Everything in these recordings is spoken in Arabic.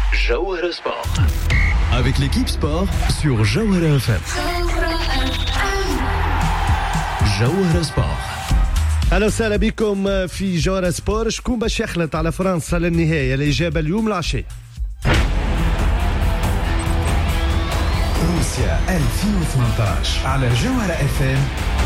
Jawahara Sport. Avec l'équipe sport sur Jawahara FM. Jawahara Sport. اهلا وسهلا بكم في جوهرة سبور. شكون باش يخلط على فرنسا للنهاية؟ الإجابة اليوم العشية. روسيا 2018 على جوهرة اف ام.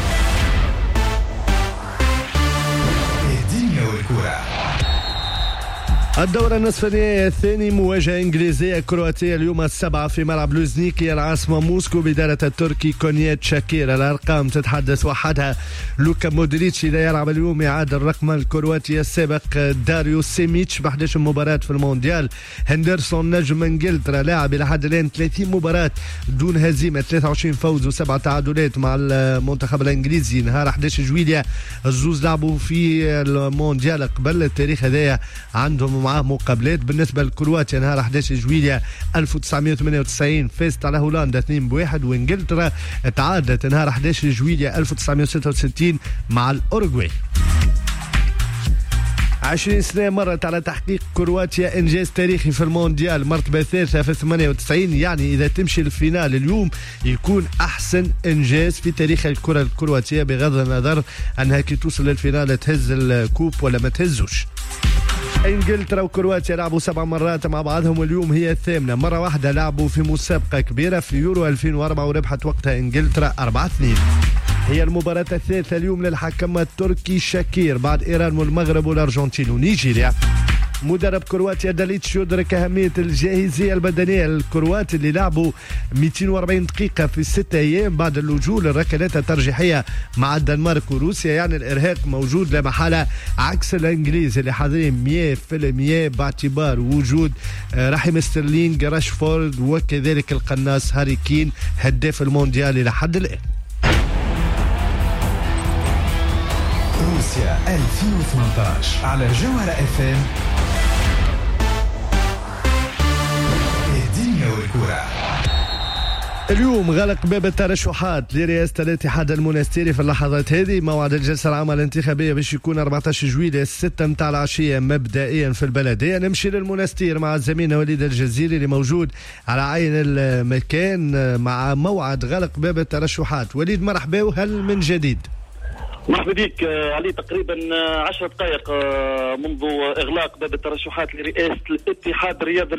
الدنيا والكرة. الدورة النصف النهائي الثاني، مواجهة إنجليزية كرواتية اليوم السبعة في ملعب لوزنيكي العاصمة موسكو بدالة التركي كونيات شاكير. الأرقام تتحدث وحدها. لوكا مودريتش إذا يلعب اليوم يعادل الرقم الكرواتي السابق داريو سيميتش ب 11 مباراة في المونديال. هندرسون نجم انجلترا لاعب إلى حد الآن 30 مباراة دون هزيمة، 23 فوز و7 تعادلات مع المنتخب الإنجليزي. نهار 11 جويلية الزوز لعبوا في المونديال قبل التاريخ هذايا عندهم معاه مقابلات. بالنسبة لكرواتيا نهار 11 جويلية 1998 فازت على هولندا 2-1، وانجلترا تعادلت نهار 11 جويلية 1966 مع الأوروغواي. 20 سنة مرت على تحقيق كرواتيا إنجاز تاريخي في المونديال، مرتبة ثالثة في 98. يعني إذا تمشي الفينال اليوم يكون أحسن إنجاز في تاريخ الكرة الكرواتية، بغض النظر أنها كي توصل للفينال تهز الكوب ولا ما تهزوش. انجلترا وكرواتيا لعبوا 7 مرات مع بعضهم، واليوم هي الثامنة. مرة واحدة لعبوا في مسابقة كبيرة في يورو 2004 وربحت وقتها انجلترا 4-2. هي المباراة الثالثة اليوم للحكم التركي شاكير بعد ايران والمغرب والارجنتين ونيجيريا. مدرب كرواتيا داليتش يدرك أهمية الجاهزية البدنية للكروات اللي لعبوا 240 دقيقة في 6 أيام بعد اللجوء للركلات الترجيحية مع الدنمارك وروسيا. يعني الإرهاق موجود لا محالة، عكس الإنجليز اللي حاضرين 100% باعتبار وجود رحيم ستيرلينغ، راشفورد وكذلك القناص هاري كين هداف المونديال إلى حد الآن. روسيا 2018 على جوهرة اف ام. الدنيا والكرة. اليوم غلق باب الترشحات لرئاسة الاتحاد المونستيري في اللحظات هذه. موعد الجلسة العامة الانتخابية باش يكون 14 جويلية 6 متاع العشية مبدئيا في البلدية. نمشي للمونستير مع زميلنا وليد الجزيري اللي موجود على عين المكان مع موعد غلق باب الترشحات. وليد مرحبا، وهل من جديد؟ مرحبا بك علي. تقريبا 10 دقائق منذ إغلاق باب الترشحات لرئاسة الاتحاد الرياضي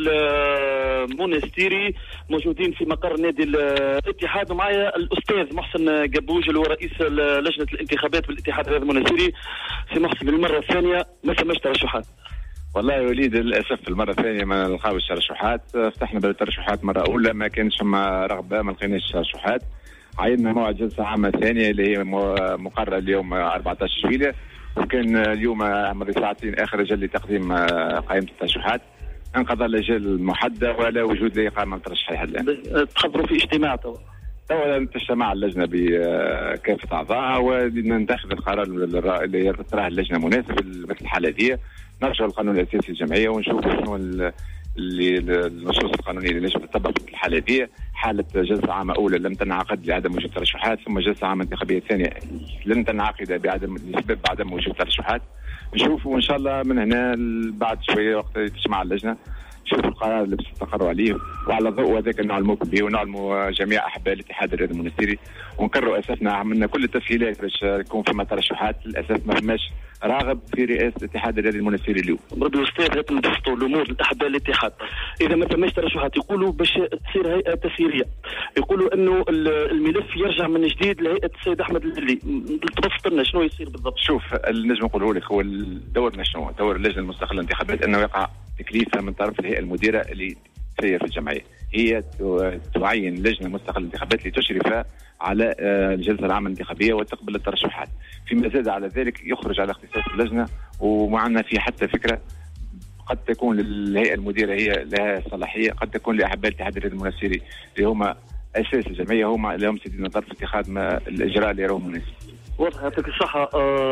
المونستيري. موجودين في مقر نادي الاتحاد، ومعايا الأستاذ محسن قبوج اللي هو رئيس لجنة الانتخابات بالاتحاد الرياضي المونستيري. في محسن المرة الثانية ما ثماش ترشحات. والله يا وليد للاسف المره الثانيه ما نلقاوش ترشحات. فتحنا باب الترشحات مره اولى ما كانش فما رغبه، ما لقيناش ترشحات. عيدنا موعد جلسة عامة ثانية اللي هي مقررة اليوم 14 جويلية، وكان اليوم مضي ساعتين آخر أجل لتقديم قائمة الترشحات. انقضى الأجل المحددة ولا وجود أي قائمة ترشيحية الآن. تحضروا في اجتماع توا تجتمع اللجنة بكافة أعضائها وننتخب القرار اللي تراه اللجنة مناسب مثل الحالة دي. نرجع للقانون الأساسي للجمعية ونشوف شنو اللي النصوص القانونيه اللي لازم تطبق في الحاله دي. حاله جلسه عامه اولى لم تنعقد لعدم وجود ترشحات، ثم جلسه عامه انتخابيه ثانيه لن تنعقد لسبب عدم وجود ترشحات. نشوفوا ان شاء الله من هنا بعد شويه وقت تجمع اللجنه نشوفوا القرار اللي بتستقروا عليه، وعلى ضوء هذاك نعلموا به ونعلموا جميع احباء الاتحاد الرياضي المونستيري ونكرروا اساسنا. عملنا كل التسهيلات باش يكون فما ترشحات. للاسف ما فماش راغب في رئاسه الاتحاد الرياضي المونستيري اليوم. ربي الاستاذ هات نبسطوا الامور لاحباء الاتحاد. اذا ما فماش ترشحات يقولوا باش تصير هيئه تسييريه، يقولوا انه الملف يرجع من جديد لهيئه السيد احمد اللي تبسط لنا شنو يصير بالضبط. شوف النجم نقوله لك هو دورنا شنو؟ دور اللجنه المستقله للانتخابات انه يقع تكليفها من طرف الهيئه المديره اللي تسير في الجمعيه. هي تعين لجنه مستقله للانتخابات لتشرف على الجلسه العامه الانتخابيه وتقبل الترشحات. فيما زاد على ذلك يخرج على اختصاص اللجنه، ومعنا في حتى فكره قد تكون للهيئه المديره هي لها صلاحيه، قد تكون لاحباء الاتحاد الرياضي المونستيري اللي هما اساس الجمعيه هم لهم سيدنا طرف اتخاذ الاجراء اللي يروه مناسب. واضح. يعطيك الصحة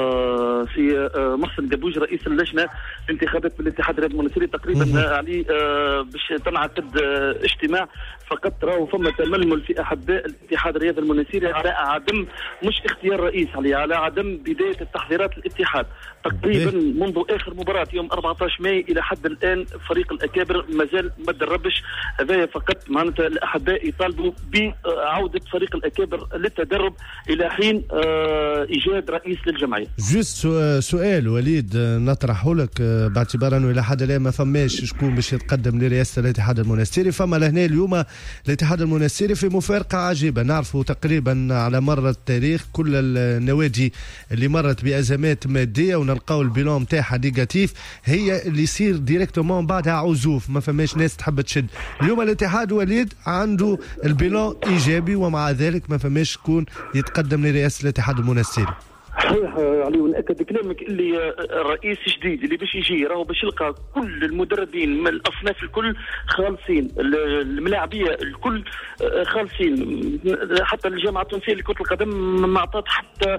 في محسن قبوج رئيس اللجنة الانتخابات بالاتحاد الرياضي المونستيري. تقريبا علي باش تنعقد اجتماع فقط راهو فما تململ في أحباء الاتحاد الرياضي المونستيري على عدم مش اختيار رئيس على عدم بداية التحضيرات الاتحاد. تقريبا منذ اخر مباراه يوم 14 ماي الى حد الان فريق الاكابر مازال ما تدربش. هذا فقط معناتها الاحباء يطالبوا بعوده فريق الاكابر للتدرب الى حين ايجاد رئيس للجمعيه. جوست سؤال وليد نطرحه لك، باعتبار انه الى حد الان ما فماش شكون باش يتقدم لرئاسه الاتحاد المنستيري، فما لهنا اليوم الاتحاد المنستيري في مفارقه عجيبه. نعرفوا تقريبا على مر التاريخ كل النوادي اللي مرت بازمات ماديه ونلقاو البيلون نتاعها نيجاتيف هي اللي يصير ديريكتومون بعدها عزوف، ما فماش ناس تحب تشد. اليوم الاتحاد وليد عنده البيلون ايجابي ومع ذلك ما فماش شكون يتقدم لرئاسه الاتحاد المنستيري. صحيح علي، ونأكد كلامك اللي الرئيس جديد اللي باش يجي راهو باش يلقى كل المدربين من الاصناف الكل خالصين، الملاعبيه الكل خالصين، حتى الجامعه التونسيه لكره القدم ما عطات حتى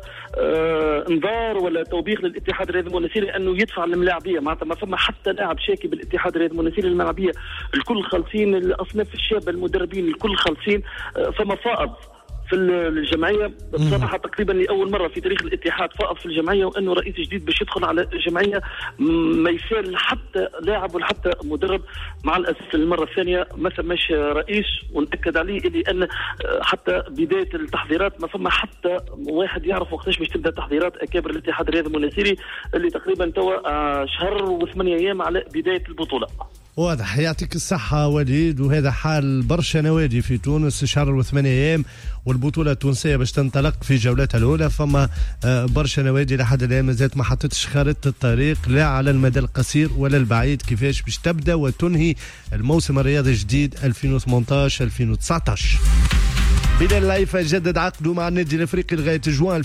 انذار ولا توبيخ للاتحاد الرياضي المنستيري انه يدفع الملاعبيه، معناتها ما فما حتى لاعب شاكي بالاتحاد الرياضي المنستيري. الملاعبيه الكل خالصين، الاصناف الشابه المدربين الكل خالصين، فما فائض في الجمعيه بصراحه تقريبا لاول مره في تاريخ الاتحاد فائض في الجمعيه، وانه رئيس جديد باش يدخل على جمعيه ما يسال حتى لاعب ولا حتى مدرب. مع الاسف المره الثانيه ما ثماش رئيس، ونأكد عليه اللي ان حتى بدايه التحضيرات ما فما حتى واحد يعرف وقتاش باش تبدا تحضيرات اكابر الاتحاد الرياضي المنستيري اللي تقريبا توا شهر و8 ايام على بدايه البطوله. واضح، يعطيك الصحة وليد. وهذا حال برشا نوادي في تونس، شهر و8 أيام والبطولة التونسية باش تنطلق في جولتها الأولى. فما برشا نوادي لحد الآن مازالت ما حطتش خارطة الطريق لا على المدى القصير ولا البعيد كيفاش باش تبدأ وتنهي الموسم الرياضي الجديد 2018-2019. بلال العيفة جدد عقده مع النادي الافريقي لغايه جوان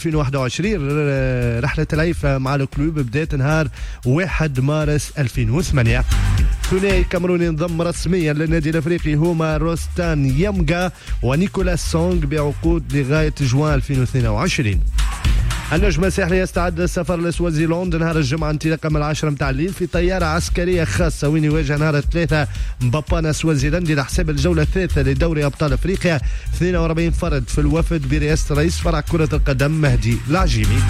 2021. رحله العيفة مع الكلوب بدات نهار 1 مارس 2008. ثنائي كامروني انضم رسميا للنادي الافريقي هما روستان يامغا ونيكولاس سونغ بعقود لغايه جوان 2022. النجم الساحلي يستعد للسفر لسوازيلاند نهار الجمعة انطلاقا من 10 متاع الليل في طيارة عسكرية خاصة، وين يواجه نهار 3 مبابانا سوازيلاندي لحساب الجولة الثالثة لدوري أبطال أفريقيا. 42 فرد في الوفد برئاسة رئيس فرع كرة القدم مهدي العجيمي.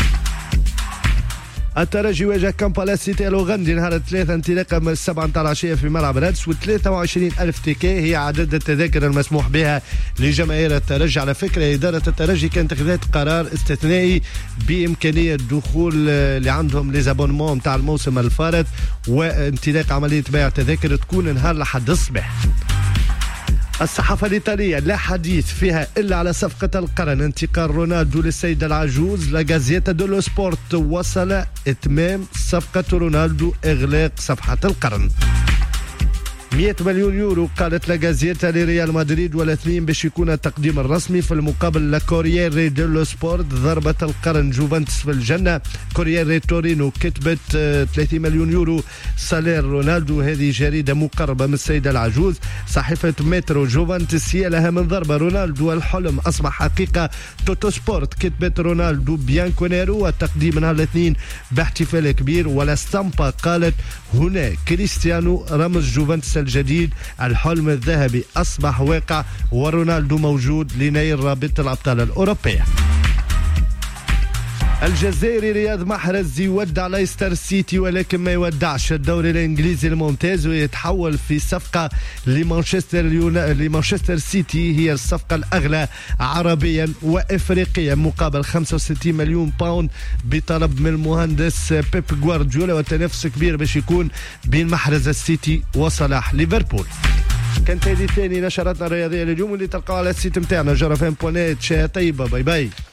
الترجي واجه كامبالا سيتي الأوغندي نهار 3 انطلاقا من 7 متاع العشية في ملعب رادس، و23,000 تيكي هي عدد التذاكر المسموح بها لجماهير الترجي. على فكرة إدارة الترجي كانت اتخذت قرار استثنائي بإمكانية دخول اللي عندهم ليزابونمون متاع الموسم الفارط وانطلاق عملية بيع تذاكر تكون نهار لحد الصباح. الصحافة الإيطالية لا حديث فيها إلا على صفقة القرن، انتقال رونالدو للسيدة العجوز. لا جازيتا دولو سبورت وصل إتمام صفقة رونالدو، إغلاق صفحة القرن. 100 مليون يورو قالت لا جازيتا لريال مدريد والاثنين باش يكون التقديم الرسمي. في المقابل لا كورييري ديلو سبورت ضربة القرن جوفنتوس في الجنة. كورييري تورينو كتبت 30 مليون يورو سالير رونالدو، هذه جريدة مقربة من السيدة العجوز. صحيفة مترو جوفنتوس هي لها من ضربة رونالدو الحلم أصبح حقيقة. توتو سبورت كتبت رونالدو بيانكونيرو والتقديم نهار الاثنين باحتفال كبير. ولا ستامبا قالت هنا كريستيانو رمز جوفنتوس الجديد، الحلم الذهبي أصبح واقع ورونالدو موجود لنيل رابطة الأبطال الأوروبية. الجزائري رياض محرز يودع ليستر سيتي ولكن ما يودعش الدوري الانجليزي الممتاز ويتحول في صفقة لمانشستر سيتي، هي الصفقة الأغلى عربيا وإفريقيا مقابل 65 مليون باوند بطلب من المهندس بيب غوارديولا، والتنافس كبير باش يكون بين محرز السيتي وصلاح ليفربول. كانت هذه ثاني نشراتنا الرياضية لليوم اللي تلقاوها على السيت متاعنا جرفان.net. شيء طيبة، باي باي.